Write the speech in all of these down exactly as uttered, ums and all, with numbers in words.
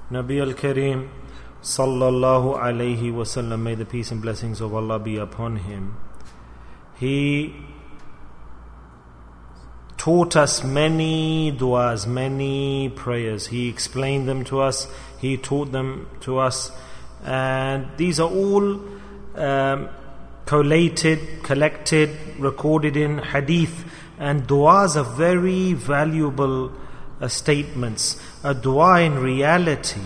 Nabi al-Kareem sallallahu alayhi wasallam, may the peace and blessings of Allah be upon him, he taught us many du'as, many prayers. He explained them to us, he taught them to us, and these are all um, collated, collected, recorded in hadith. And du'as are very valuable uh, statements. A du'a in reality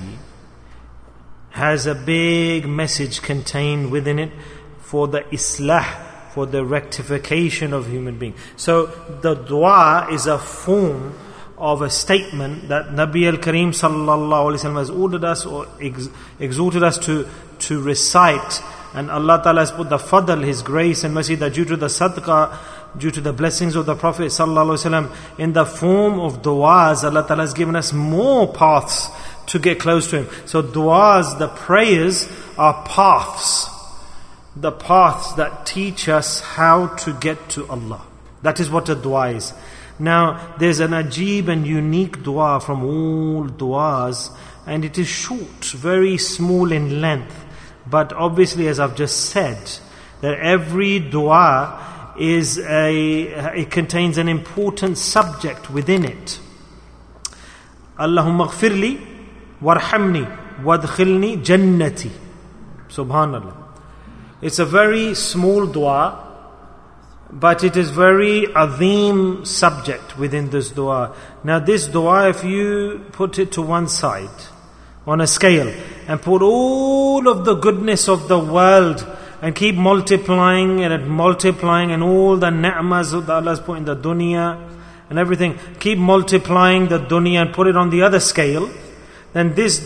has a big message contained within it for the islah, for the rectification of human being. So the du'a is a form of a statement that Nabi al-Kareem sallallahu alaihi wasallam has ordered us or ex- exhorted us to, to recite. And Allah Ta'ala has put the fadl, His grace and mercy, that due to the sadaqah, due to the blessings of the Prophet sallallahu alaihi wasallam, in the form of du'as, Allah Ta'ala has given us more paths to get close to Him. So du'as, the prayers, are paths. The paths that teach us how to get to Allah. That is what a du'a is. Now, there's an ajib and unique du'a from all du'as, and it is short, very small in length. But obviously, as I've just said, that every du'a is a, it contains an important subject within it. Allahumma ghfirli warhamni wadkhilni jannati. Subhanallah. It's a very small dua, but it is very azim subject within this dua. Now this dua, if you put it to one side on a scale and put all of the goodness of the world and keep multiplying and multiplying and all the ni'mas that Allah has put in the dunya and everything, keep multiplying the dunya and put it on the other scale, then this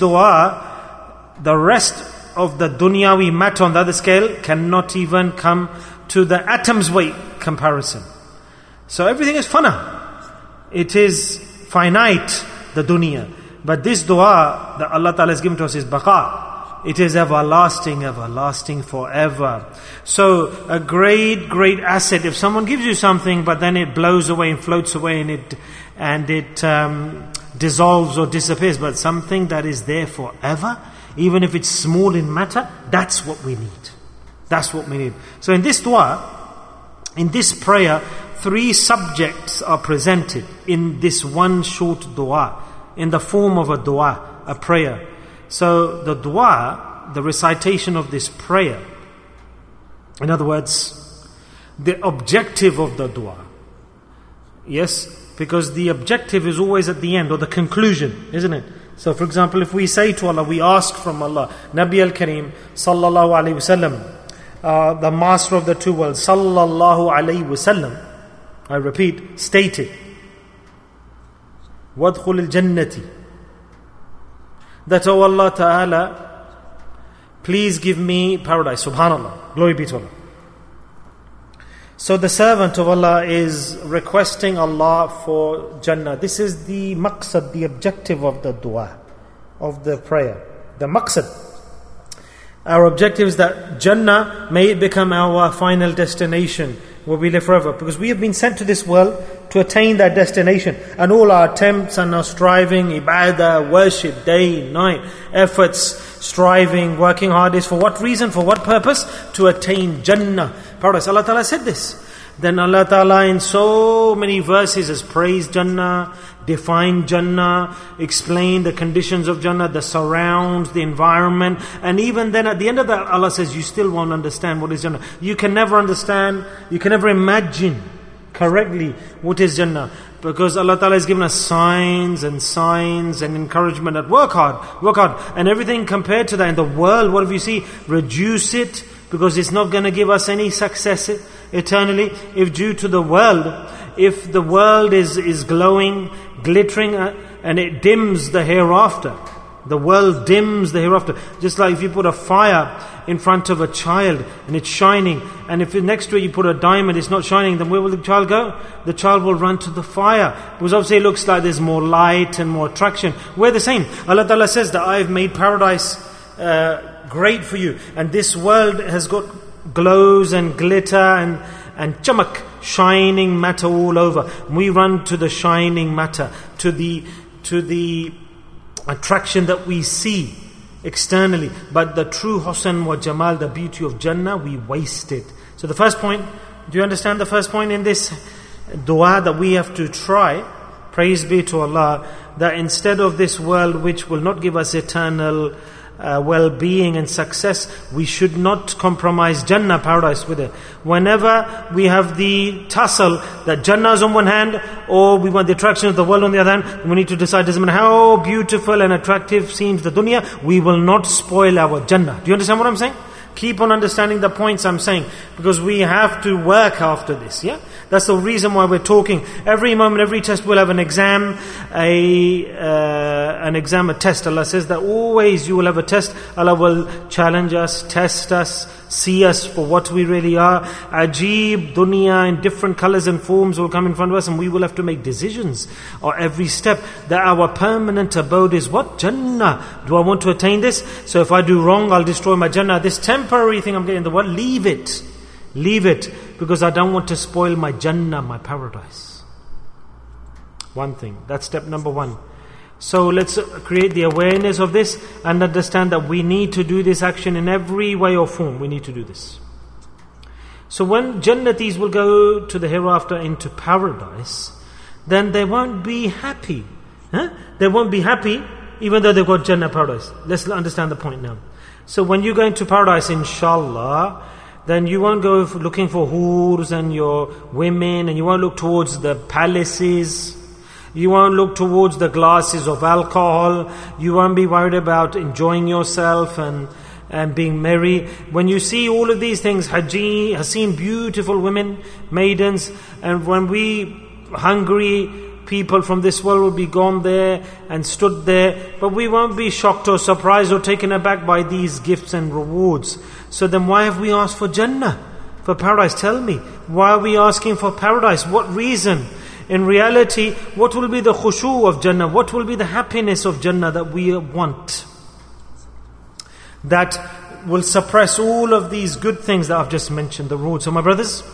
dua, the rest of the dunyawi matter on the other scale cannot even come to the atom's weight comparison. So everything is fana. It is finite, the dunya. But this dua that Allah Ta'ala has given to us is baqa. It is everlasting, everlasting, forever. So a great, great asset. If someone gives you something, but then it blows away and floats away and it and it um, dissolves or disappears, but something that is there forever, even if it's small in matter, that's what we need. That's what we need. So in this dua, in this prayer, three subjects are presented in this one short dua, in the form of a dua, a prayer. So the dua, the recitation of this prayer, in other words, the objective of the dua. Yes, because the objective is always at the end, or the conclusion, isn't it? So for example, if we say to Allah, we ask from Allah, Nabi al-Kareem sallallahu alayhi wasallam, uh, the master of the two worlds, sallallahu alayhi wasallam, I repeat, stated, وَادْخُلِ الْجَنَّةِ, that, oh Allah Ta'ala, please give me paradise. Subhanallah. Glory be to Allah. So the servant of Allah is requesting Allah for Jannah. This is the maqsad, the objective of the dua, of the prayer. The maqsad. Our objective is that Jannah, may it become our final destination, where we live forever. Because we have been sent to this world to attain that destination. And all our attempts and our striving, ibadah, worship, day, night, efforts, striving, working hard is for what reason? For what purpose? To attain Jannah, paradise. Allah Ta'ala said this. Then Allah Ta'ala in so many verses has praised Jannah, defined Jannah, explained the conditions of Jannah, the surrounds, the environment. And even then at the end of that, Allah says, you still won't understand what is Jannah. You can never understand, you can never imagine correctly what is Jannah. Because Allah Ta'ala has given us signs and signs and encouragement that work hard, work hard. And everything compared to that in the world, what if you see? Reduce it, because it's not going to give us any success eternally. If due to the world, if the world is, is glowing, glittering, uh, and it dims the hereafter. The world dims the hereafter. Just like if you put a fire in front of a child and it's shining, and if next to it you put a diamond, it's not shining, then where will the child go? The child will run to the fire. Because obviously it looks like there's more light and more attraction. We're the same. Allah Ta'ala says that I have made paradise uh, great for you. And this world has got glows and glitter and, and chamak, shining matter all over. We run to the shining matter, to the, to the attraction that we see externally. But the true husn wa jamal, the beauty of Jannah, we waste it. So the first point, do you understand the first point in this dua that we have to try? Praise be to Allah, that instead of this world which will not give us eternal uh, well-being and success, we should not compromise Jannah, paradise, with it. Whenever we have the tussle that Jannah is on one hand, or we want the attraction of the world on the other hand, we need to decide, doesn't matter how beautiful and attractive seems the dunya, we will not spoil our Jannah. Do you understand what I'm saying? Keep on understanding the points I'm saying, because we have to work after this, yeah? That's the reason why we're talking. Every moment, every test will have an exam, a uh, an exam, a test. Allah says that always you will have a test. Allah will challenge us, test us, see us for what we really are. Ajib, dunya in different colors and forms will come in front of us, and we will have to make decisions or every step that our permanent abode is what? Jannah. Do I want to attain this? So if I do wrong, I'll destroy my Jannah. This temporary thing I'm getting in the world, leave it. Leave it, because I don't want to spoil my Jannah, my paradise. One thing. That's step number one. So let's create the awareness of this and understand that we need to do this action in every way or form. We need to do this. So when Jannatis will go to the hereafter into paradise, then they won't be happy. Huh? They won't be happy even though they've got Jannah, paradise. Let's understand the point now. So when you go into paradise, inshallah, then you won't go looking for hurs and your women, and you won't look towards the palaces. You won't look towards the glasses of alcohol. You won't be worried about enjoying yourself and and being merry. When you see all of these things, Haji has seen beautiful women, maidens, and when we hungry people from this world will be gone there and stood there, but we won't be shocked or surprised or taken aback by these gifts and rewards. So then why have we asked for Jannah, for paradise? Tell me, why are we asking for paradise? What reason? In reality, what will be the khushu of Jannah? What will be the happiness of Jannah that we want? That will suppress all of these good things that I've just mentioned, the road. So my brothers,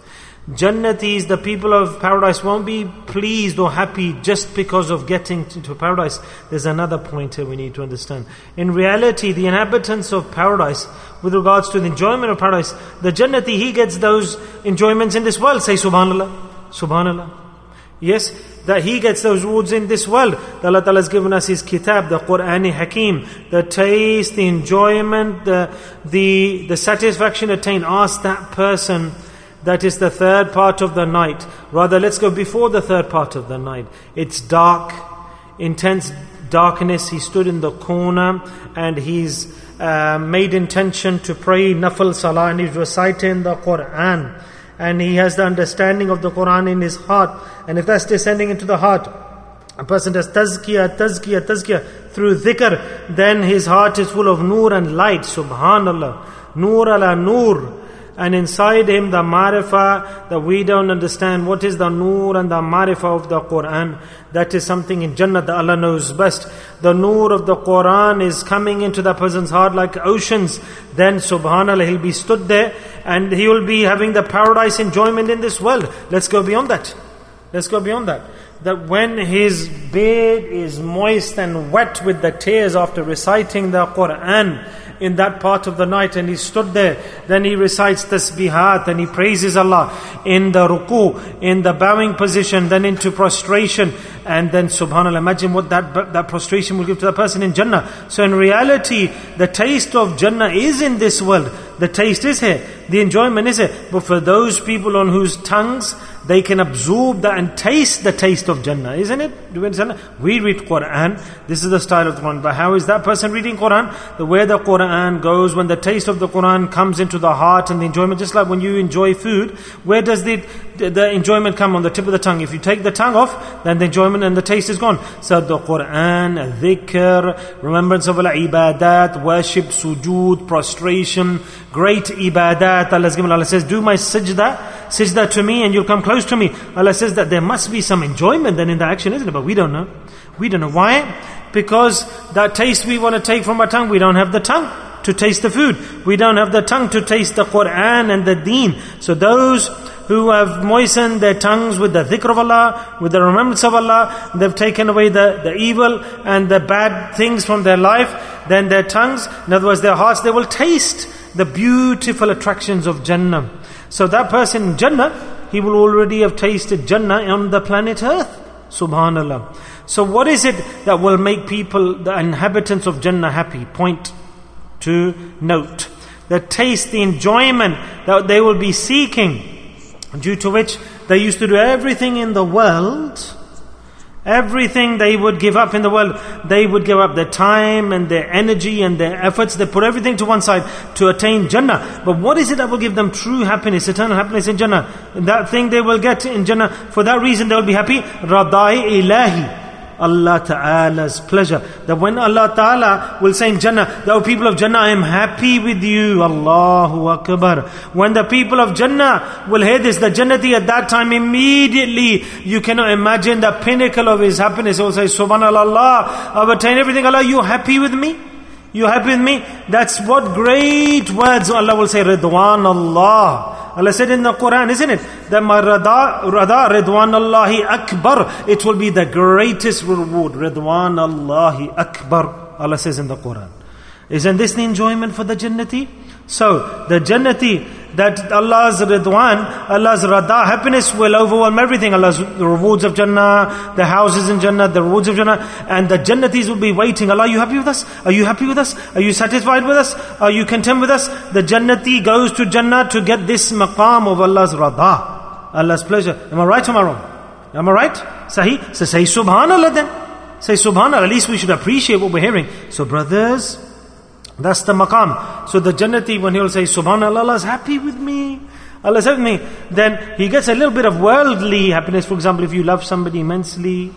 Jannatis, the people of paradise, won't be pleased or happy just because of getting into paradise. There's another point here we need to understand. In reality, the inhabitants of paradise, with regards to the enjoyment of paradise, the Jannati, he gets those enjoyments in this world. Say Subhanallah, Subhanallah. Yes, that he gets those rewards in this world. Allah Ta'ala has given us His kitab, the Qur'an Hakim, the taste, the enjoyment, the, the, the satisfaction attained. Ask that person. That is the third part of the night. Rather, let's go before the third part of the night. It's dark, intense darkness. He stood in the corner and he's uh, made intention to pray Nafal Salah, and he's reciting the Qur'an. And he has the understanding of the Qur'an in his heart. And if that's descending into the heart, a person does tazkiyah, tazkiyah, tazkiyah through dhikr, then his heart is full of nur and light. Subhanallah. Nur ala nur. And inside him the marifah that we don't understand. What is the nur and the marifah of the Qur'an? That is something in Jannah that Allah knows best. The nur of the Qur'an is coming into that person's heart like oceans. Then subhanallah, he'll be stood there and he will be having the paradise enjoyment in this world. Let's go beyond that. Let's go beyond that. That when his beard is moist and wet with the tears after reciting the Qur'an in that part of the night, and he stood there, then he recites tasbihat and he praises Allah in the ruku, in the bowing position, then into prostration, and then subhanallah, imagine what that, that prostration will give to the person in Jannah. So in reality, the taste of Jannah is in this world. The taste is here. The enjoyment is here. But for those people on whose tongues they can absorb that and taste the taste of Jannah, isn't it? Do you understand? We read Qur'an. This is the style of the Qur'an. But how is that person reading Qur'an? The way the Qur'an goes, when the taste of the Qur'an comes into the heart and the enjoyment, just like when you enjoy food, where does the the enjoyment come? On the tip of the tongue. If you take the tongue off, then the enjoyment and the taste is gone. So the Qur'an, dhikr, remembrance of Allah, ibadat, worship, sujood, prostration, great ibadat. Allah, given, Allah says, do my sajda, sajda to me and you'll come close to me. Allah says that there must be some enjoyment then in the action, isn't it? But we don't know. We don't know. Why? Because that taste we want to take from our tongue, we don't have the tongue to taste the food. We don't have the tongue to taste the Qur'an and the deen. So those who have moistened their tongues with the dhikr of Allah, with the remembrance of Allah. They've taken away the, the evil and the bad things from their life. Then their tongues, in other words their hearts, they will taste the beautiful attractions of Jannah. So that person in Jannah, he will already have tasted Jannah on the planet Earth. Subhanallah. So what is it that will make people, the inhabitants of Jannah, happy? Point to note. The taste, the enjoyment that they will be seeking, due to which they used to do everything in the world. Everything they would give up in the world. They would give up their time and their energy and their efforts. They put everything to one side to attain Jannah. But what is it that will give them true happiness, eternal happiness in Jannah? That thing they will get in Jannah. For that reason they will be happy. Radai ilahi. Allah Ta'ala's pleasure. That when Allah Ta'ala will say in Jannah, the people of Jannah, I am happy with you. Allahu Akbar. When the people of Jannah will hear this, the Jannati at that time, immediately you cannot imagine the pinnacle of his happiness. He will say, Subhanallah, I've attained everything. Allah, you happy with me? You happy with me? That's what great words Allah will say. Ridwan Allah. Allah said in the Quran, isn't it? That my Rada, Rada Ridwan Allahi Akbar. It will be the greatest reward. Ridwan Allahi Akbar. Allah says in the Quran. Isn't this the enjoyment for the Jannati? So, the Jannati, that Allah's Ridwan, Allah's Rada, happiness will overwhelm everything. Allah's the rewards of Jannah, the houses in Jannah, the rewards of Jannah, and the Jannatis will be waiting. Allah, are you happy with us? Are you happy with us? Are you satisfied with us? Are you content with us? The Jannati goes to Jannah to get this maqam of Allah's Rada, Allah's pleasure. Am I right or am I wrong? Am I right? Sahih? So say Subhanallah then. Say Subhanallah. At least we should appreciate what we're hearing. So brothers, that's the maqam. So the Jannati, when he will say, Subhanallah, Allah is happy with me. Allah is happy with me. Then he gets a little bit of worldly happiness. For example, if you love somebody immensely,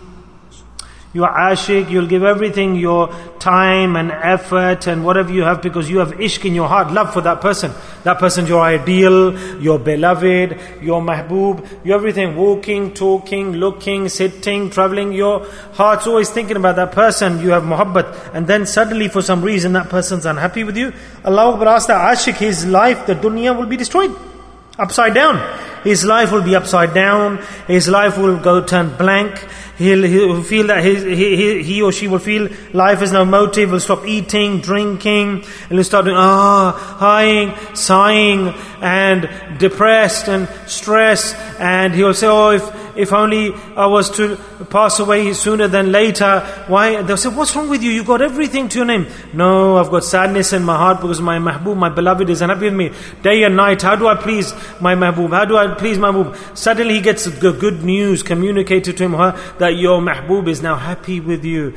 you are ashik, you'll give everything, your time and effort and whatever you have, because you have ishq in your heart, love for that person. That person's your ideal, your beloved, your mahbub, your everything, walking, talking, looking, sitting, traveling. Your heart's always thinking about that person. You have muhabbat. And then suddenly for some reason that person's unhappy with you. Allah Akbar, ask that ashik, his life, the dunya will be destroyed. Upside down. His life will be upside down. His life will go turn blank. He'll, he'll feel that his, he, he or she will feel life has no motive. Will stop eating, drinking, and he'll start doing ah, sighing, sighing, and depressed and stressed. And he'll say, "Oh, if if only I was to pass away sooner than later." Why? They'll say, "What's wrong with you? You got everything to your name." No, I've got sadness in my heart because my mahbub, my beloved, is unhappy with me day and night. How do I please my mahbub? How do I please my mahbub? Suddenly he gets the good news communicated to him that your mahbub is now happy with you.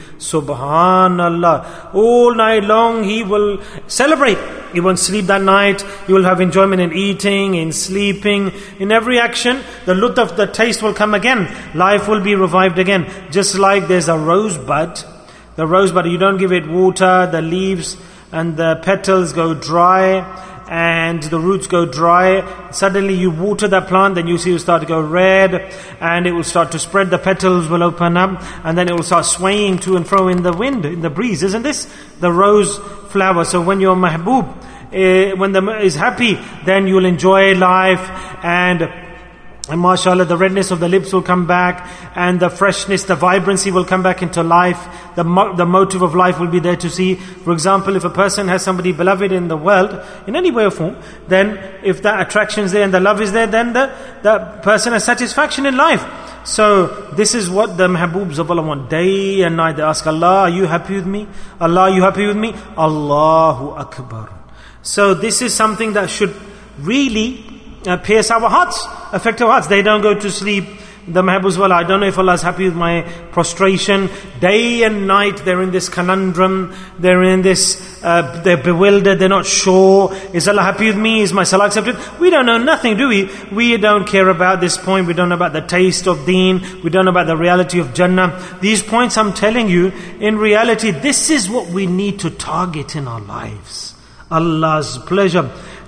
Subhanallah. All night long he will celebrate. He won't sleep that night. He will have enjoyment in eating, in sleeping, in every action. The lutf, the taste will come again. Life will be revived again. Just like there's a rosebud. The rosebud, you don't give it water, the leaves and the petals go dry and the roots go dry. Suddenly you water that plant, then you see it will start to go red and it will start to spread, the petals will open up and then it will start swaying to and fro in the wind, in the breeze. Isn't this the rose flower? So when your mahbub, uh, when the is happy, then you will enjoy life, and And mashallah, the redness of the lips will come back, and the freshness, the vibrancy will come back into life. The mo- the motive of life will be there to see. For example, if a person has somebody beloved in the world, in any way or form, then if that attraction is there and the love is there, then the, the person has satisfaction in life. So this is what the mahbubs of Allah want. Day and night they ask, Allah, are you happy with me? Allah, are you happy with me? Allahu Akbar. So this is something that should really Uh, pierce our hearts, affect our hearts. They don't go to sleep. The mahbubs, well, I don't know if Allah is happy with my prostration. Day and night they're in this conundrum. They're in this, uh, they're bewildered. They're not sure. Is Allah happy with me? Is my salah accepted? We don't know nothing, do we? We don't care about this point. We don't know about the taste of deen. We don't know about the reality of Jannah. These points I'm telling you, in reality, this is what we need to target in our lives. Allah's pleasure.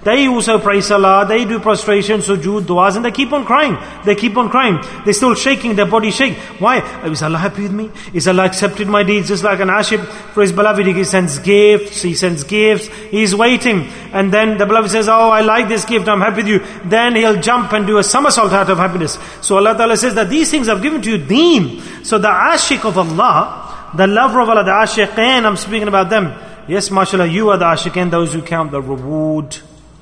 They also pray salah, they do prostration, sujood, du'as, and they keep on crying. They keep on crying. They're still shaking, their body shake. Why? Is Allah happy with me? Is Allah accepted my deeds? Just like an ashib for his beloved, he sends gifts, he sends gifts, he's waiting. And then the beloved says, oh, I like this gift, I'm happy with you. Then he'll jump and do a somersault out of happiness. So Allah Ta'ala says that these things I've given to you, deen. So the ashik of Allah, the lover of Allah, the ashiqin, I'm speaking about them. Yes, mashallah, you are the ashiqin, those who count the reward.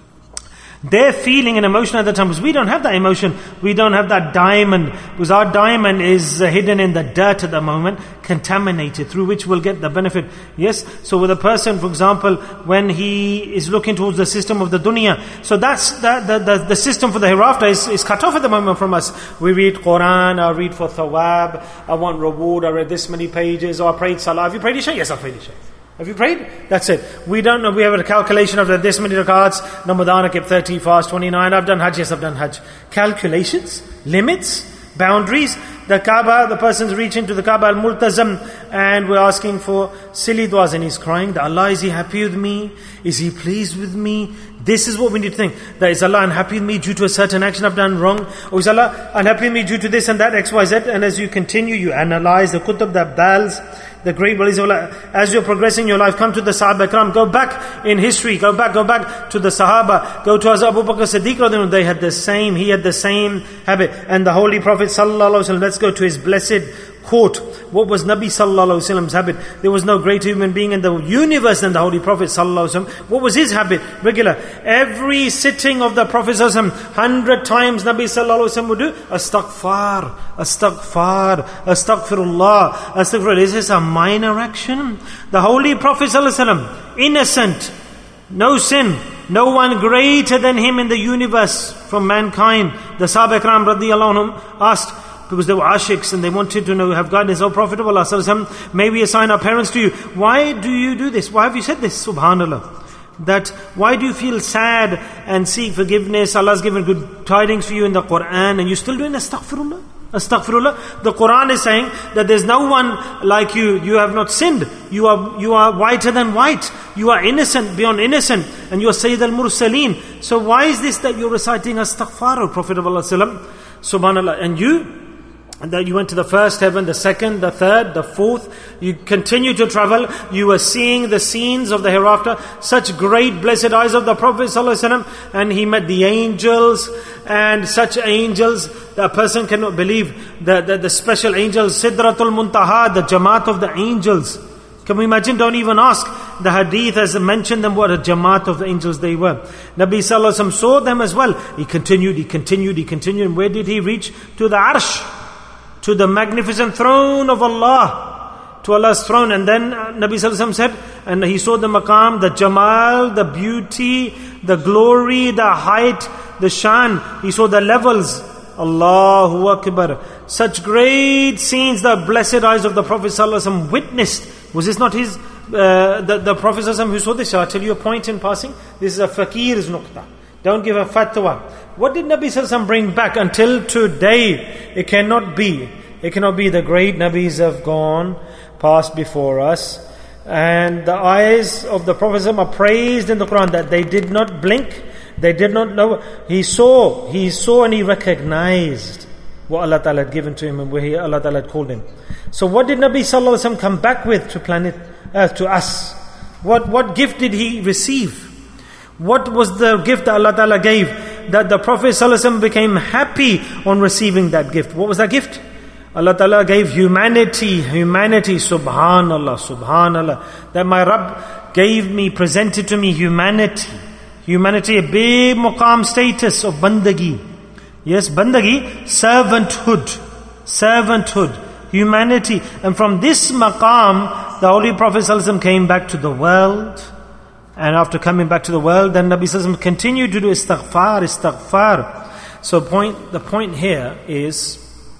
Their feeling and emotion at the time, because we don't have that emotion, we don't have that diamond, because our diamond is hidden in the dirt at the moment, contaminated, through which we'll get the benefit. Yes, so with a person, for example, when he is looking towards the system of the dunya, so that's that the, the, the system for the hereafter is, is cut off at the moment from us. We read Quran, I read for thawab, I want reward, I read this many pages, or I prayed salah. Have you prayed Isha? Yes, I prayed Isha. Have you prayed? That's it. We don't know. We have a calculation of this many rakats. Ramadan, I kept thirty, fast twenty-nine. I've done Hajj. Yes, I've done Hajj. Calculations, limits, boundaries. The Kaaba, the person's reaching to the Kaaba al-Multazam, and we're asking for silly du'as, and he's crying that Allah, is He happy with me? Is He pleased with me? This is what we need to think. That is Allah unhappy with me due to a certain action I've done wrong? Or is Allah unhappy with me due to this and that, X, Y, Z? And as you continue, you analyze the kutub, the bals, the great walis of Allah. As you're progressing in your life, come to the Sahaba Ikram, go back in history, go back, go back to the Sahaba, go to Hazrat Abu Bakr Siddiq, they had the same, he had the same habit. And the Holy Prophet Sallallahu Alaihi Wasallam, let's go to his blessed court. What was Nabi Sallallahu Alaihi Wasallam's habit? There was no greater human being in the universe than the Holy Prophet Sallallahu Alaihi Wasallam. What was his habit? Regular. Every sitting of the Prophet Sallallahu Alaihi Wasallam, hundred times Nabi Sallallahu Alaihi Wasallam would do astaghfar, astaghfar, astaghfirullah, astaghfirullah. Is this a minor action? The Holy Prophet Sallallahu Alaihi Wasallam, innocent, no sin, no one greater than him in the universe from mankind. The Sahaba Ikram radiyallahu anhum asked, because they were ashiks and they wanted to know, have guidance. Oh, Prophet of Allah Sallallahu Alaihi Wasallam, may we assign our parents to you. Why do you do this? Why have you said this? Subhanallah. That, why do you feel sad and seek forgiveness? Allah's given good tidings for you in the Quran, and you're still doing astaghfirullah? Astaghfirullah. The Quran is saying that there's no one like you. You have not sinned. You are you are whiter than white. You are innocent beyond innocent. And you are Sayyid al-Mursaleen. So why is this that you're reciting astaghfar, O Prophet of Allah Sallallahu Alaihi Wasallam? Subhanallah. And you, and that you went to the first heaven, the second, the third, the fourth. You continue to travel. You were seeing the scenes of the hereafter. Such great blessed eyes of the Prophet ﷺ. And he met the angels. And such angels, that a person cannot believe. The, the, the special angels, Sidratul Muntaha, the Jamaat of the angels. Can we imagine? Don't even ask. The hadith has mentioned them, what a Jamaat of the angels they were. Nabi Sallallahu Alaihi Wasallam saw them as well. He continued, he continued, he continued. And where did he reach? To the Arsh. To the magnificent throne of Allah, to Allah's throne. And then Nabi Sallallahu Alaihi Wasallam said, and he saw the maqam, the jamal, the beauty, the glory, the height, the shan. He saw the levels. Allahu Akbar. Such great scenes the blessed eyes of the Prophet Sallallahu Alaihi Wasallam witnessed. Was this not his, uh, the, the Prophet Sallallahu Alaihi Wasallam who saw this? Shall I tell you a point in passing? This is a fakir's nuqta. Don't give a fatwa. What did Nabi Sallallahu Alaihi Wasallam bring back until today? It cannot be. It cannot be. The great Nabis have gone past before us. And the eyes of the Prophet Sallallahu Alaihi Wasallam are praised in the Quran that they did not blink. They did not know. He saw. He saw and he recognized what Allah Ta'ala had given to him and where he, Allah Ta'ala had called him. So what did Nabi Sallallahu Alaihi Wasallam come back with to planet Earth, to us? What, what gift did he receive? What was the gift that Allah Ta'ala gave, that the Prophet ﷺ became happy on receiving that gift? What was that gift? Allah Ta'ala gave humanity, humanity, subhanallah, subhanallah. That my Rabb gave me, presented to me humanity. Humanity, a big muqam status of bandagi. Yes, bandagi, servanthood. Servanthood, humanity. And from this maqam, the Holy Prophet ﷺ came back to the world. And after coming back to the world, then Nabi Sallallahu Alaihi Wasallam continued to do istighfar, istighfar. So point, the point here is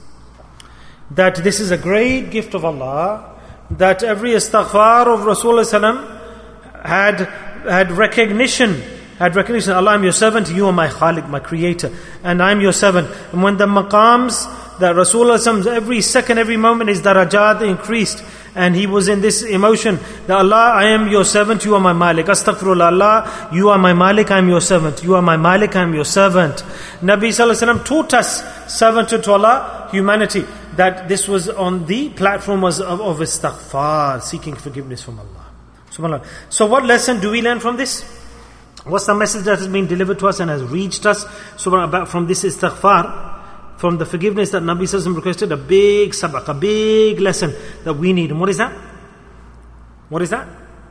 that this is a great gift of Allah, that every istighfar of Rasulullah Sallallahu Alaihi Wasallam had, had recognition, had recognition. Allah, I'm your servant, you are my Khaliq, my creator, and I'm your servant. And when the maqams, that Rasulullah every second, every moment his darajat increased. And he was in this emotion that Allah, I am your servant, you are my Malik. Astaghfirullah, Allah, you are my Malik, I am your servant. You are my Malik, I am your servant. Nabi Sallallahu Alaihi Wasallam taught us servanthood to Allah, humanity. That this was on the platform was of, of istighfar, seeking forgiveness from Allah. SubhanAllah. So what lesson do we learn from this? What's the message that has been delivered to us and has reached us about from this istighfar? From the forgiveness that Nabi Sallallahu Alaihi Wasallam requested, a big sabaq, a big lesson that we need. And what is that? What is that?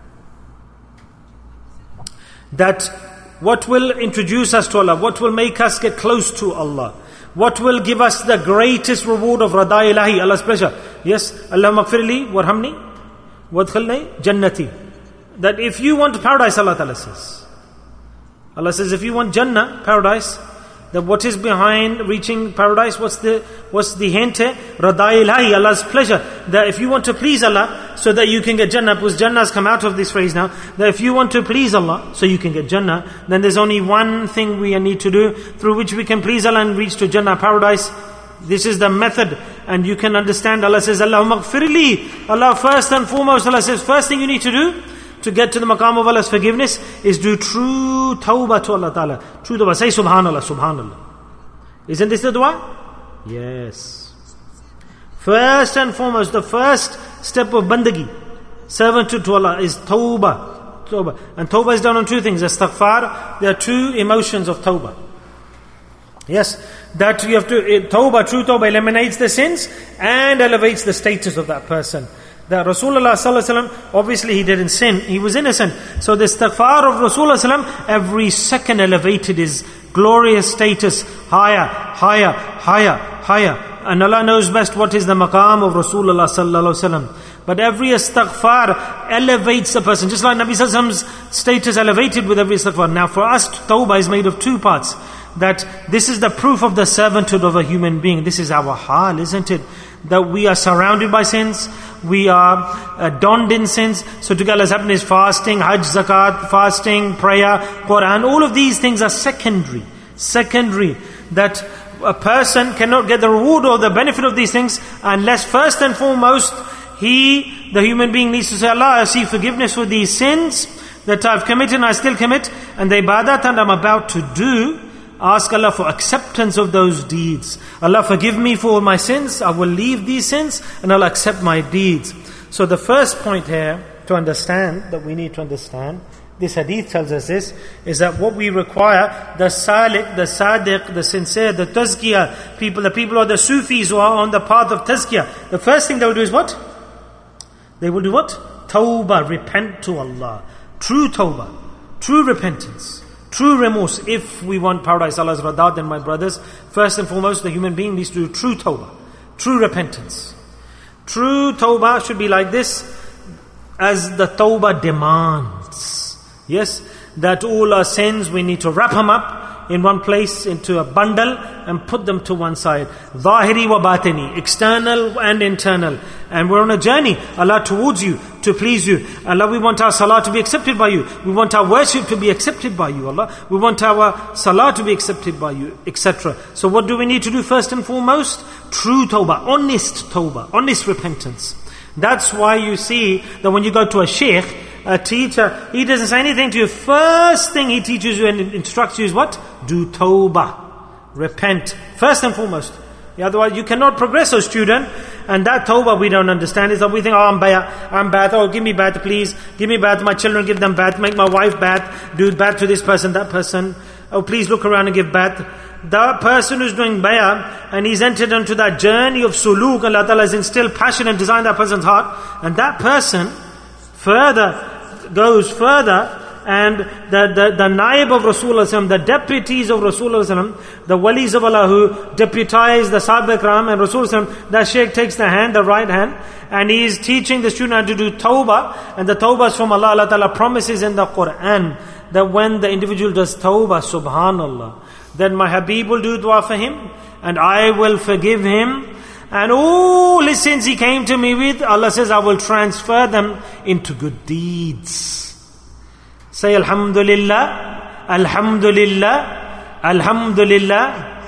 That what will introduce us to Allah, what will make us get close to Allah, what will give us the greatest reward of Rada Ilahi, Allah's pleasure. Yes, Allahumma gfirli warhamni wadkhilni jannati. That if you want paradise, Allah Ta'ala says. Allah says, if you want Jannah, paradise, that what is behind reaching paradise, what's the what's the hint here? Rada Ilahi, Allah's pleasure. That if you want to please Allah, so that you can get Jannah, because Jannah has come out of this phrase now, that if you want to please Allah, so you can get Jannah, then there's only one thing we need to do, through which we can please Allah and reach to Jannah, paradise. This is the method, and you can understand. Allah says, Allahumma gfirli. Allah first and foremost, Allah says, first thing you need to do, to get to the maqam of Allah's forgiveness, is do true tawbah to Allah Ta'ala. True tawbah. Say subhanallah, subhanallah. Isn't this the dua? Yes. First and foremost, the first step of bandagi, servanthood to Allah, is tawbah. Tawbah. And tawbah is done on two things. Istighfar, there are two emotions of tawbah. Yes, that you have to, tawbah, true tawbah eliminates the sins and elevates the status of that person. That Rasulullah Sallallahu Alaihi Wasallam, obviously he didn't sin, he was innocent. So the istighfar of Rasulullah Sallallahu Alaihi Wasallam, every second elevated his glorious status higher, higher, higher, higher. And Allah knows best what is the maqam of Rasulullah Sallallahu Alaihi Wasallam. But every istighfar elevates a person, just like Nabi Sallallahu Alaihi Wasallam's status elevated with every istighfar. Now for us, tawbah is made of two parts. That this is the proof of the servanthood of a human being. This is our hal, isn't it? That we are surrounded by sins, we are uh, donned in sins. So to get Allah's happiness, fasting, hajj, zakat, fasting, prayer, Quran, all of these things are secondary. Secondary. That a person cannot get the reward or the benefit of these things unless first and foremost, he, the human being, needs to say, Allah, I seek forgiveness for these sins that I've committed and I still commit, and the ibadat that I'm about to do. Ask Allah for acceptance of those deeds. Allah, forgive me for my sins. I will leave these sins and I'll accept my deeds. So the first point here to understand, that we need to understand, this hadith tells us this, is that what we require, the salik, the sadiq, the sincere, the tazkiyah people, the people or the Sufis who are on the path of tazkiyah, the first thing they will do is what? They will do what? Tawbah, repent to Allah. True tawbah, true repentance. True remorse. If we want paradise, Allah's rada, then my brothers, first and foremost, the human being needs to do true tawbah, true repentance. True tawbah should be like this, as the tawbah demands. Yes, that all our sins, we need to wrap them up in one place, into a bundle, and put them to one side. Zahiri wa batini, external and internal. And we're on a journey, Allah, towards you, to please you. Allah, we want our salah to be accepted by you. We want our worship to be accepted by you, Allah. We want our salah to be accepted by you, et cetera. So what do we need to do first and foremost? True tawbah, honest tawbah, honest repentance. That's why you see that when you go to a sheikh, a teacher, he doesn't say anything to you. First thing he teaches you and instructs you is what? Do tawbah. Repent. First and foremost. Yeah, otherwise you cannot progress, oh student. And that tawbah we don't understand. Is that we think, oh I'm bad, I'm bad, oh give me bad please. Give me bad, my children give them bad. Make my wife bad. Do bad to this person, that person. Oh please look around and give bad. That person who's doing bay'ah and he's entered into that journey of suluk, Allah Ta'ala has instilled passion and desire in that person's heart. And that person further goes further, and the, the, the naib of Rasulullah, the deputies of Rasulullah, the walis of Allah who deputize the Sahaba Ikram and Rasulullah, that shaykh takes the hand, the right hand, and he is teaching the student how to do tawbah, and the tawbah is from Allah. Allah Ta'ala promises in the Quran that when the individual does tawbah, subhanallah, then my Habib will do dua for him, and I will forgive him. And all his sins he came to me with, Allah says, I will transfer them into good deeds. Say Alhamdulillah, Alhamdulillah, Alhamdulillah.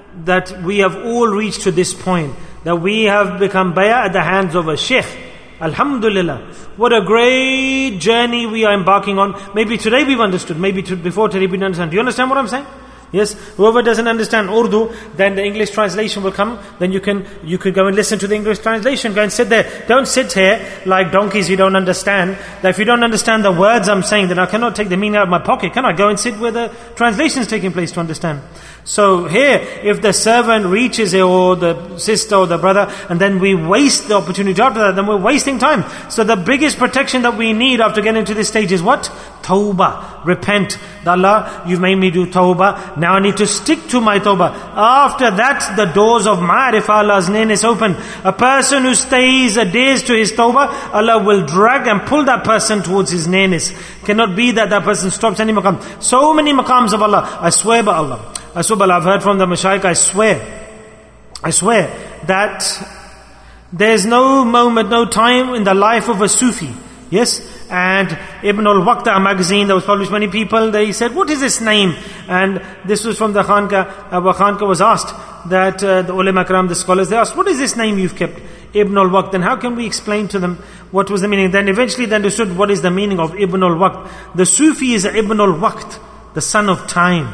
that we have all reached to this point, that we have become bay'ah at the hands of a sheikh. Alhamdulillah. What a great journey we are embarking on. Maybe today we've understood, maybe to, before today we didn't understand. Do you understand what I'm saying? Yes, whoever doesn't understand Urdu, then the English translation will come. Then you can you could go and listen to the English translation. Go and sit there. Don't sit here like donkeys you don't understand. That if you don't understand the words I'm saying, then I cannot take the meaning out of my pocket. Can I go and sit where the translation is taking place to understand? So here, if the servant reaches here, or the sister or the brother, and then we waste the opportunity after that, then we're wasting time. So the biggest protection that we need after getting to this stage is what? Tawbah. Repent. Allah, you've made me do tawbah. Now I need to stick to my tawbah. After that, the doors of ma'rifah, Allah's name is open. A person who stays, adheres to his tawbah, Allah will drag and pull that person towards his nearness. Cannot be that that person stops any maqam. So many maqams of Allah. I swear by Allah. I swear by Allah. I've heard from the mashayikh, I swear. I swear that there's no moment, no time in the life of a Sufi. Yes? And Ibn al-Waqt, a magazine that was published, many people, they said, what is this name? And this was from the Khanka. Abu Khanka was asked that uh, the ulama karam, the scholars, they asked, what is this name you've kept? Ibn al-Waqt. Then how can we explain to them what was the meaning? Then eventually they understood what is the meaning of Ibn al-Waqt. The Sufi is Ibn al-Waqt, the son of time.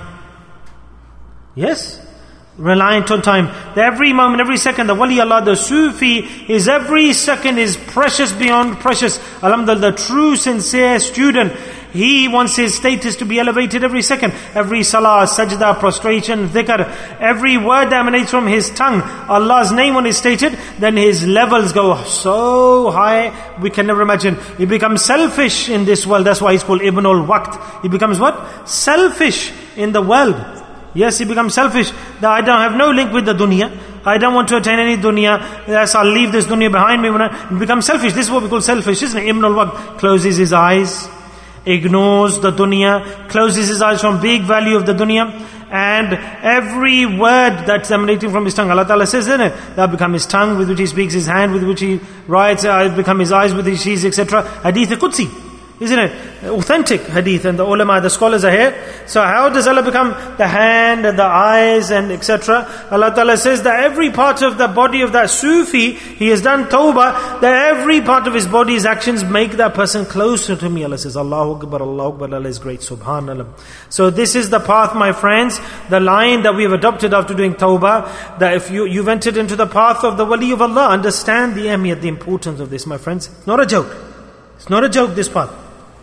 Yes? Reliant on time. Every moment, every second, the wali Allah, the Sufi, is every second is precious beyond precious. Alhamdulillah, the true, sincere student, he wants his status to be elevated every second. Every salah, sajda, prostration, dhikr, every word that emanates from his tongue, Allah's name when is stated, then his levels go so high, we can never imagine. He becomes selfish in this world. That's why he's called Ibn al-Waqt. He becomes what? Selfish in the world. Yes, he becomes selfish. That I don't have no link with the dunya. I don't want to attain any dunya. Yes, I'll leave this dunya behind me. When I become selfish. This is what we call selfish, isn't it? Ibn al-Waqt closes his eyes, ignores the dunya, closes his eyes from big value of the dunya, and every word that's emanating from his tongue, Allah Ta'ala says, isn't it? That become his tongue with which he speaks, his hand with which he writes, uh, become his eyes with which he sees, et cetera. Hadith Qudsi. Isn't it? Authentic hadith, and the ulama, the scholars are here. So how does Allah become the hand and the eyes and et cetera? Allah Ta'ala says that every part of the body of that Sufi, he has done tawbah, that every part of his body, his actions make that person closer to me. Allah says, Allahu Akbar, Allahu Akbar, Allah is great, subhanallah. So this is the path, my friends, the line that we have adopted after doing tawbah, that if you, you've entered into the path of the wali of Allah, understand the ahmiyat, the importance of this, my friends. It's not a joke. It's not a joke, this path.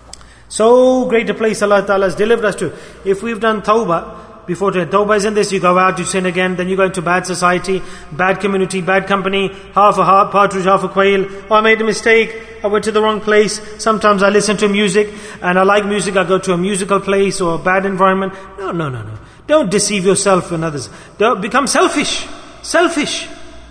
So great a place Allah Ta'ala has delivered us to. If we've done tawbah, before to tawbah isn't this, you go out, you sin again, then you go into bad society, bad community, bad company, half a half, partridge, half a quail. Oh, I made a mistake, I went to the wrong place. Sometimes I listen to music, and I like music, I go to a musical place or a bad environment. No, no, no, no. Don't deceive yourself and others. Don't become selfish. Selfish.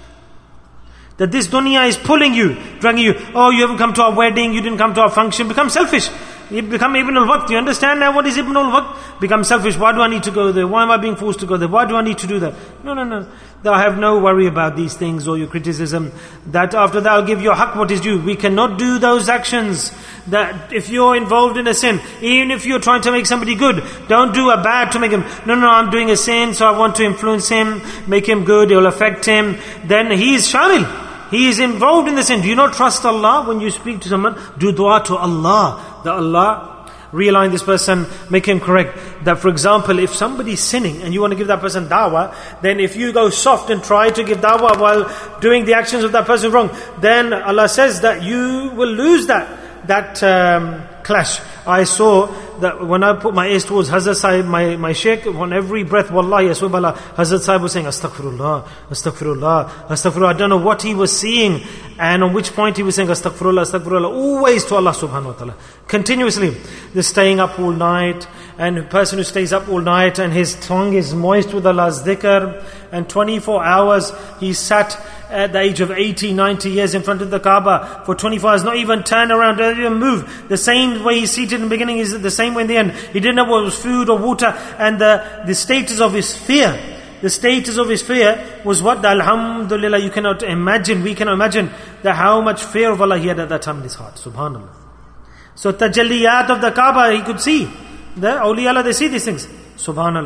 That this dunya is pulling you, dragging you. Oh, you haven't come to our wedding, you didn't come to our function. Become selfish. You become Ibn al-Waqt. You understand now what is Ibn al-Waqt? Become selfish. Why do I need to go there? Why am I being forced to go there? Why do I need to do that? No, no, no. I have no worry about these things or your criticism. That after that I'll give your haqq what is due. We cannot do those actions. That if you're involved in a sin, even if you're trying to make somebody good, don't do a bad to make him, no, no, I'm doing a sin, so I want to influence him, make him good, it will affect him. Then he is shamil. He is involved in the sin. Do you not trust Allah when you speak to someone? Do dua to Allah. That Allah realign this person, make him correct. That for example, if somebody is sinning and you want to give that person da'wah, then if you go soft and try to give da'wah while doing the actions of that person wrong, then Allah says that you will lose that, that um, clash. I saw that when I put my ears towards Hazrat Sahib, my, my sheikh, on every breath, wallahi, Subhanallah, Hazrat Sahib was saying, Astaghfirullah, Astaghfirullah, Astaghfirullah. I don't know what he was seeing, and on which point he was saying, Astaghfirullah, Astaghfirullah, always to Allah subhanahu wa ta'ala. Continuously. The staying up all night, and a person who stays up all night, and his tongue is moist with Allah's dhikr, and twenty-four hours he sat at the age of eighty, ninety years in front of the Kaaba for twenty-four hours, not even turn around, not even move. The same way he's seated in the beginning is the same way in the end. He didn't know what was food or water, and the, the status of his fear, the status of his fear was what? Alhamdulillah, you cannot imagine, we cannot imagine that how much fear of Allah he had at that time in his heart. Subhanallah. So tajalliyat of the Kaaba he could see. The awliya Allah, they see these things. Subhanallah.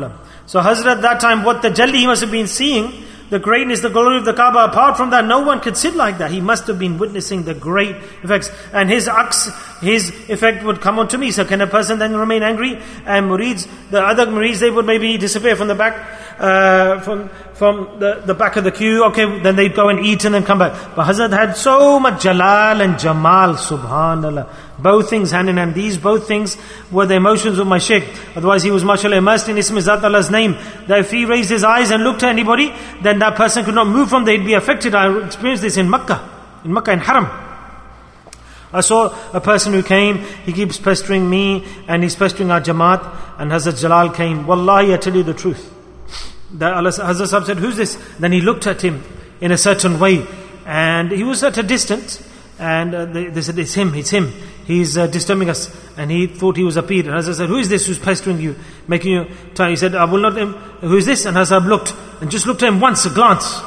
So Hazrat that time, what the Jalli he must have been seeing, the greatness, the glory of the Kaaba. Apart from that, no one could sit like that. He must have been witnessing the great effects. And his aks, his effect would come on to me. So can a person then remain angry? And murids, the other murids, they would maybe disappear from the back, uh, from from the, the back of the queue. Okay, then they'd go and eat and then come back. But Hazrat had so much jalal and jamal, subhanallah. Both things hand in hand. These both things were the emotions of my shaykh. Otherwise he was mashallah immersed in Ism Zat Allah's name. That if he raised his eyes and looked at anybody, then that person could not move from there, he'd be affected. I experienced this in Makkah, in Makkah, in Haram. I saw a person who came, he keeps pestering me and he's pestering our Jamaat, and Hazrat Jalal came. Wallahi, I tell you the truth. That Allah, Hazrat Sahib said, who's this? Then he looked at him in a certain way, and he was at a distance, and uh, they, they said, it's him, it's him. He's uh, disturbing us. And he thought he was a Peer. And Hazrat said, who is this who's pestering you, making you tired? He said, I will not, him. Who is this? And Hazrat looked, and just looked at him once, a glance.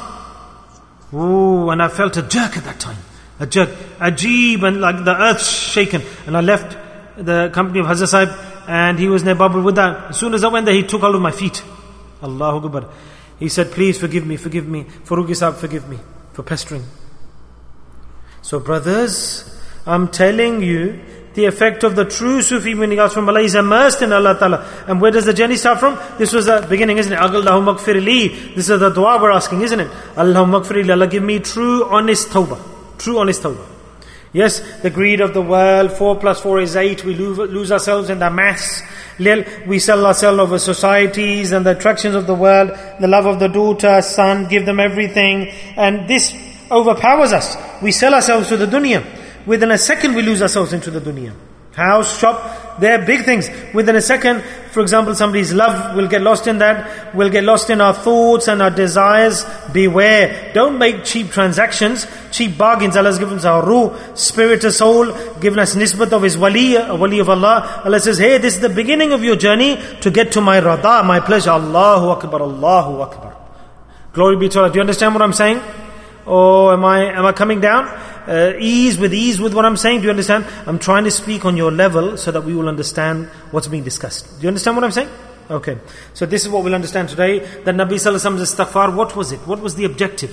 Ooh, and I felt a jerk at that time. A jerk. Ajib, and like the earth shaken. And I left the company of Hazrat Sahib, and he was near Babul with that. As soon as I went there, he took hold of my feet. Allahu Akbar. He said, please forgive me, forgive me. Farooqi Sahib, forgive me for pestering. So brothers, I'm telling you, the effect of the true Sufi when he comes from Allah is immersed in Allah Ta'ala. And where does the journey start from? This was the beginning, isn't it? Allahumma gfir li. This is the dua we're asking, isn't it? Allahumma gfir li. Allah, give me true, honest tawbah. True, honest tawbah. Yes, the greed of the world, four plus four is eight. We lose, lose ourselves in the maths. We sell ourselves over societies and the attractions of the world. The love of the daughter, son, give them everything. And this overpowers us. We sell ourselves to the dunya. Within a second we lose ourselves into the dunya. House, shop, they're big things. Within a second, for example, somebody's love will get lost in that. We'll get lost in our thoughts and our desires. Beware. Don't make cheap transactions, cheap bargains. Allah has given us our ruh, spirit, a soul, given us nisbat of His wali, a wali of Allah. Allah says, hey, this is the beginning of your journey to get to my rada, my pleasure. Allahu Akbar, Allahu Akbar. Glory be to Allah. Do you understand what I'm saying? Or am I am I coming down? Uh, ease with ease with what I'm saying. Do you understand? I'm trying to speak on your level so that we will understand what's being discussed. Do you understand what I'm saying? Okay. So this is what we'll understand today. That Nabi Sallallahu Alaihi Wasallam's istighfar, what was it? What was the objective?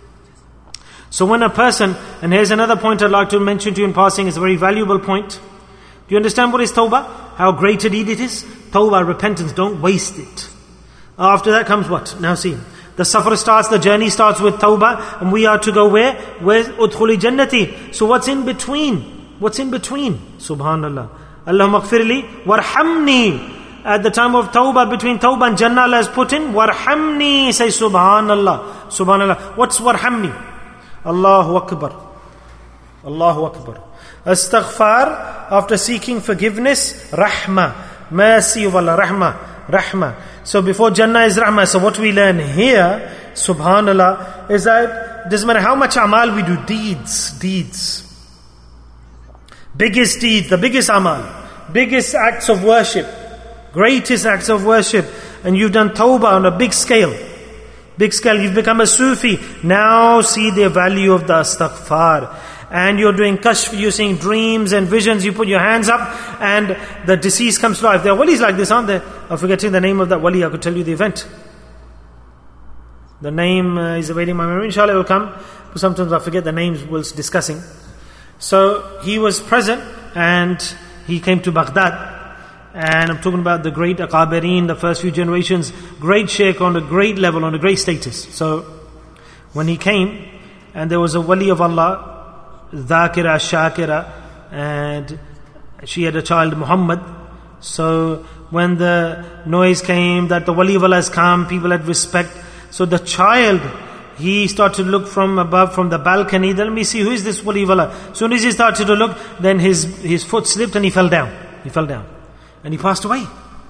So when a person, and here's another point I'd like to mention to you in passing, it's a very valuable point. Do you understand what is tawbah? How great a deed it is? Tawbah, repentance, don't waste it. After that comes what? Now see. The safar starts, the journey starts with tawbah, and we are to go where? Where's udkhuli jannati? So what's in between? What's in between? Subhanallah. Allahumma gfirli warhamni. At the time of tawbah, between tawbah and jannah, Allah has put in warhamni. Say subhanallah. Subhanallah. What's warhamni? Allahu Akbar. Allahu Akbar. Astaghfar, after seeking forgiveness, rahmah. Mercy of Allah, rahmah. Rahmah. So before Jannah is Rahmah. So what we learn here, subhanallah, is that doesn't matter how much amal we do, deeds, deeds. Biggest deeds, the biggest amal, biggest acts of worship, greatest acts of worship. And you've done tawbah on a big scale. Big scale, you've become a Sufi. Now see the value of the astaghfar. And you're doing kashf, you're seeing dreams and visions, you put your hands up and the deceased comes to life. There are walis like this, aren't there? I'm forgetting the name of that wali, I could tell you the event. The name uh, is awaiting my memory, inshallah it will come. But sometimes I forget the names whilst discussing. So he was present and he came to Baghdad. And I'm talking about the great Akabirin, the first few generations, great sheikh on a great level, on a great status. So when he came, and there was a wali of Allah, Dhakira, Shakira, and she had a child, Muhammad. So when the noise came that the wali of Allah has come, people had respect. So the child, he started to look from above, from the balcony. Then let me see, who is this wali of Allah? As soon as he started to look, then his, his foot slipped and he fell down. He fell down. And he passed away.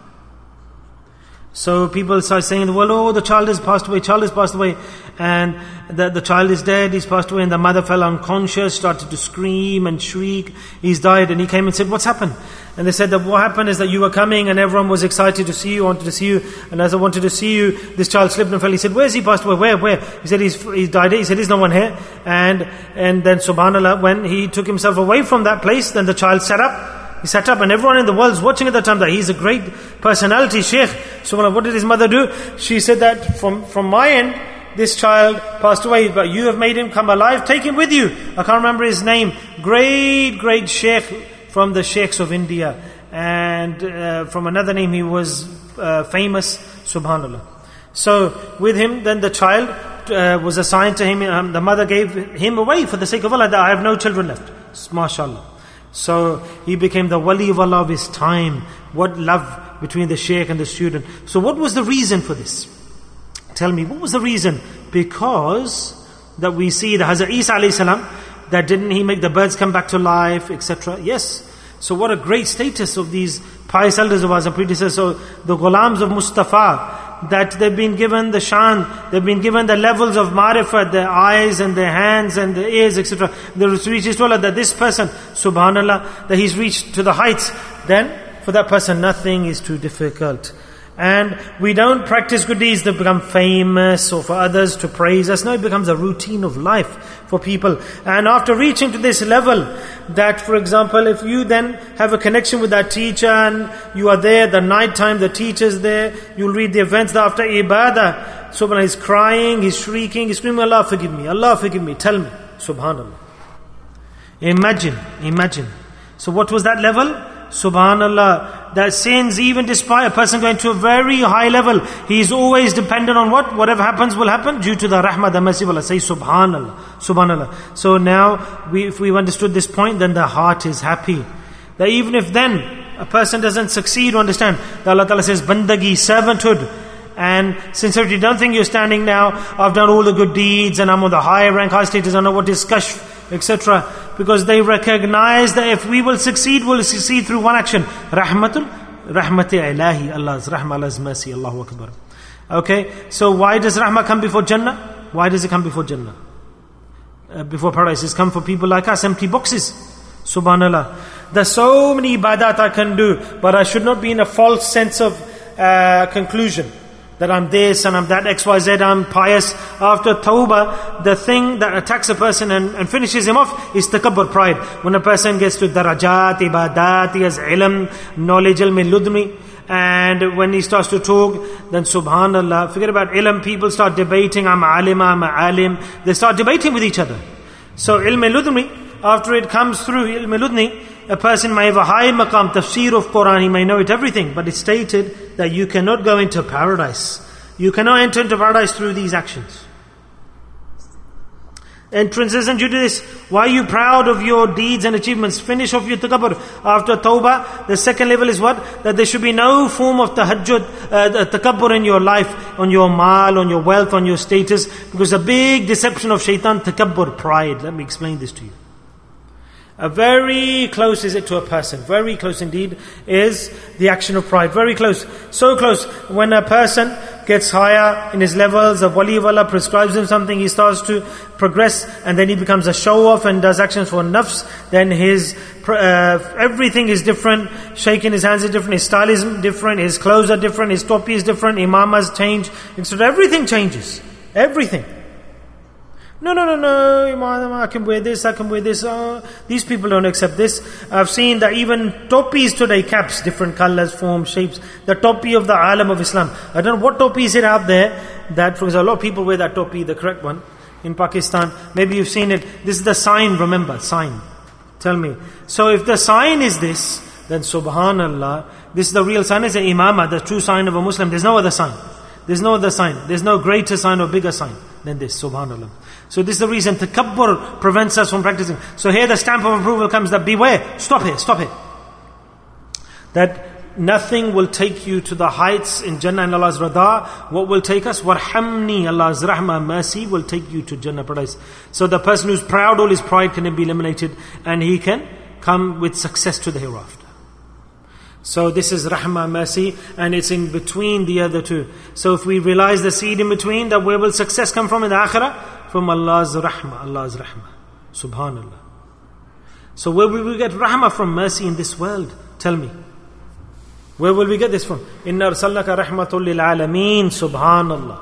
So people start saying, well, oh, the child has passed away, child has passed away. And the, the child is dead, he's passed away. And the mother fell unconscious, started to scream and shriek. He's died. And he came and said, what's happened? And they said that what happened is that you were coming and everyone was excited to see you, wanted to see you. And as I wanted to see you, this child slipped and fell. He said, where's he passed away? Where, where? He said, he's, he's died. He said, there's no one here. And, and then subhanAllah, when he took himself away from that place, then the child sat up. He sat up and everyone in the world is watching at the time that he's a great personality, Sheikh. So what did his mother do? She said that from, from my end, this child passed away, but you have made him come alive, take him with you. I can't remember his name. Great, great Sheikh from the Sheikhs of India. And uh, from another name he was uh, famous, subhanallah. So with him, then the child uh, was assigned to him. Um, the mother gave him away for the sake of Allah, that I have no children left. MashaAllah. So he became the wali of Allah of his time. What love between the sheikh and the student. So what was the reason for this? Tell me, what was the reason? Because that we see the Hazrat Isa alayhi salam, that didn't he make the birds come back to life, et cetera. Yes. So what a great status of these pious elders of ours and predecessors. So the Ghulams of Mustafa, that they've been given the shan, they've been given the levels of marifat, their eyes and their hands and their ears, et cetera. They reached to Allah that this person, subhanallah, that he's reached to the heights. Then for that person nothing is too difficult. And we don't practice good deeds to become famous or for others to praise us. No, it becomes a routine of life for people. And after reaching to this level, that for example, if you then have a connection with that teacher and you are there, the night time, the teacher's there, you'll read the events that after ibadah, subhanAllah, he's crying, he's shrieking, he's screaming, Allah forgive me, Allah forgive me, tell me, subhanAllah. Imagine, imagine. So what was that level? Subhanallah, that sins, even despite a person going to a very high level, he is always dependent on what? Whatever happens will happen due to the rahmah, the mercy of Allah. Say Subhanallah, Subhanallah. So now, we, if we've understood this point, then the heart is happy. That even if then a person doesn't succeed to understand, that Allah Ta'ala says, bandagi, servanthood, and sincerity. Don't think you're standing now, I've done all the good deeds and I'm on the higher rank, high status, I know what is kashf, et cetera. Because they recognize that if we will succeed, we'll succeed through one action. Rahmatul, rahmati ilahi, Allah's rahmah, Allah's mercy, Allahu Akbar. Okay, so why does rahmah come before Jannah? Why does it come before Jannah? Uh, before paradise, it's come for people like us, empty boxes. Subhanallah. There's so many ibadat I can do, but I should not be in a false sense of uh, conclusion. That I'm this and I'm that, X Y Z, I'm pious. After tawbah, the thing that attacks a person and, and finishes him off is takabbur, pride. When a person gets to darajat, ibadat, he has ilm, knowledge, ilm ludmi, and when he starts to talk, then subhanallah, forget about ilm, people start debating, I'm alim, I'm alim. They start debating with each other. So ilm ludmi, after it comes through ilm ludni, a person may have a high maqam, tafsir of Quran, he may know it everything, but it's stated that you cannot go into paradise. You cannot enter into paradise through these actions. Entrance isn't due to this. Why are you proud of your deeds and achievements? Finish off your takabbur. After tawbah, the second level is what? That there should be no form of tahajjud, uh, takabbur in your life, on your mal, on your wealth, on your status. Because a big deception of shaitan, takabbur, pride. Let me explain this to you. A very close is it to a person. Very close indeed is the action of pride. Very close. So close. When a person gets higher in his levels of wali of Allah, prescribes him something, he starts to progress, and then he becomes a show-off and does actions for nafs, then his uh, everything is different. Shaking his hands is different, his style is different, his clothes are different, his topi is different, imamas change, et cetera. Everything changes. Everything. No, no, no, no, Imam, I can wear this, I can wear this. Oh, these people don't accept this. I've seen that even topis today, caps, different colors, forms, shapes. The topi of the alam of Islam. I don't know what topi is it out there that, for example, a lot of people wear that topi, the correct one, in Pakistan. Maybe you've seen it. This is the sign, remember, sign. Tell me. So if the sign is this, then subhanallah, this is the real sign, is an imamah, the true sign of a Muslim. There's no other sign. There's no other sign. There's no greater sign or bigger sign than this, subhanallah. So this is the reason takabbur prevents us from practicing. So here the stamp of approval comes that beware, stop here, stop here. That nothing will take you to the heights in Jannah and Allah's Rada. What will take us? Warhamni, Allah's Rahmah, mercy will take you to Jannah paradise. So the person who's proud, all his pride can be eliminated and he can come with success to the hereafter. So this is rahmah, mercy, and it's in between the other two. So if we realize the seed in between, that where will success come from in the akhirah? From Allah's rahmah, Allah's rahmah. Subhanallah. So where will we get rahmah from? Mercy in this world? Tell me. Where will we get this from? Inna arsalnaka rahmatul lil alameen. Subhanallah.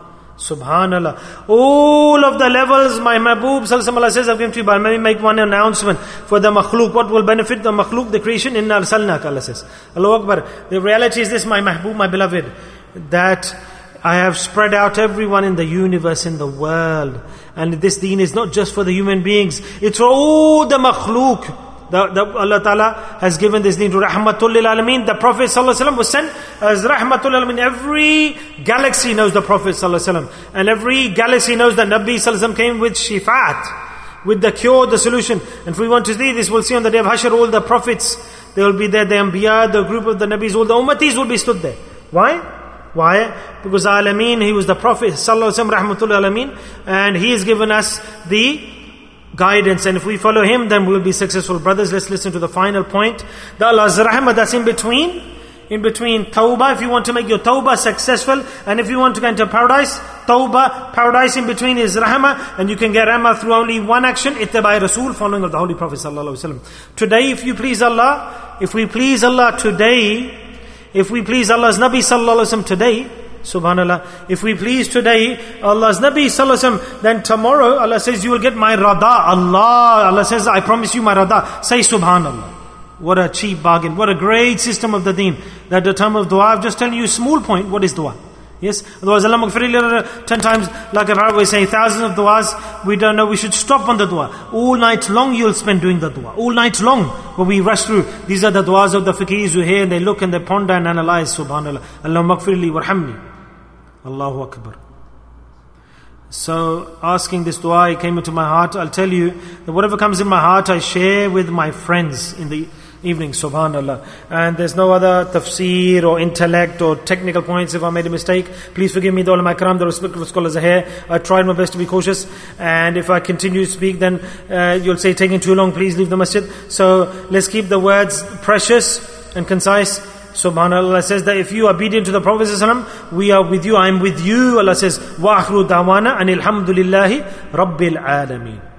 Subhanallah. All of the levels, my Mahbub Sallallahu Alaihi Wasallam says, I've given to you, but let me make one announcement for the makhluk. What will benefit the makhluk, the creation? Inna arsalnaka, Allah says. Allahu Akbar. The reality is this, my Mahbub, my beloved, that I have spread out everyone in the universe, in the world. And this deen is not just for the human beings. It's for all the makhluk. The, the, Allah Ta'ala has given this deen to Rahmatul lil Alameen. The Prophet Sallallahu Alaihi Wasallam was sent as Rahmatul lil Alameen. Every galaxy knows the Prophet Sallallahu Alaihi Wasallam. And every galaxy knows that Nabi Sallallahu Alaihi Wasallam came with shifa'at, with the cure, the solution. And if we want to see this, we'll see on the day of Hashr, all the prophets, they will be there, the Anbiya, the group of the Nabis, all the Ummatis will be stood there. Why? Why? Because Alameen, he was the Prophet Sallallahu Alaihi Wasallam, Rahmatul Alameen, and he has given us the guidance, and if we follow him, then we'll be successful. Brothers, let's listen to the final point. The Allah's rahmah, that's in between. In between tawbah, if you want to make your tawbah successful, and if you want to go into paradise, tawbah, paradise in between is rahmah, and you can get rahmah through only one action, ittibai Rasul, following of the Holy Prophet Sallallahu Alaihi Wasallam. Today, if you please Allah, if we please Allah today, if we please Allah's Nabi Sallallahu Alaihi Wasallam today, Subhanallah, if we please today Allah's Nabi Sallallahu Alaihi Wasallam, then tomorrow Allah says you will get my rada. Allah, Allah says I promise you my rada. Say Subhanallah. What a cheap bargain. What a great system of the deen. That the term of dua, I've just telling you a small point. What is dua? Yes, otherwise Allah maghfirli ten times, like a Arab way saying thousands of duas. We don't know, we should stop on the dua. All night long you'll spend doing the dua. All night long when we rush through. These are the duas of the fiqhis who hear and they look and they ponder and analyze. Subhanallah. Allah maghfirli warhamni. Allahu Akbar. So asking this dua, it came into my heart. I'll tell you that whatever comes in my heart, I share with my friends in the evening. Subhanallah. And there's no other tafsir or intellect or technical points. If I made a mistake, please forgive me. The ulama ikram, the respectful scholars are here. I tried my best to be cautious. And if I continue to speak, then uh, you'll say taking too long, please leave the masjid. So let's keep the words precious and concise. Subhanallah. Allah says that if you are obedient to the Prophet ﷺ, we are with you, I am with you. Allah says, وَأَخْرُ دَعْوَانَا أَنِ الْحَمْدُ لِلَّهِ رَبِّ الْعَالَمِينَ.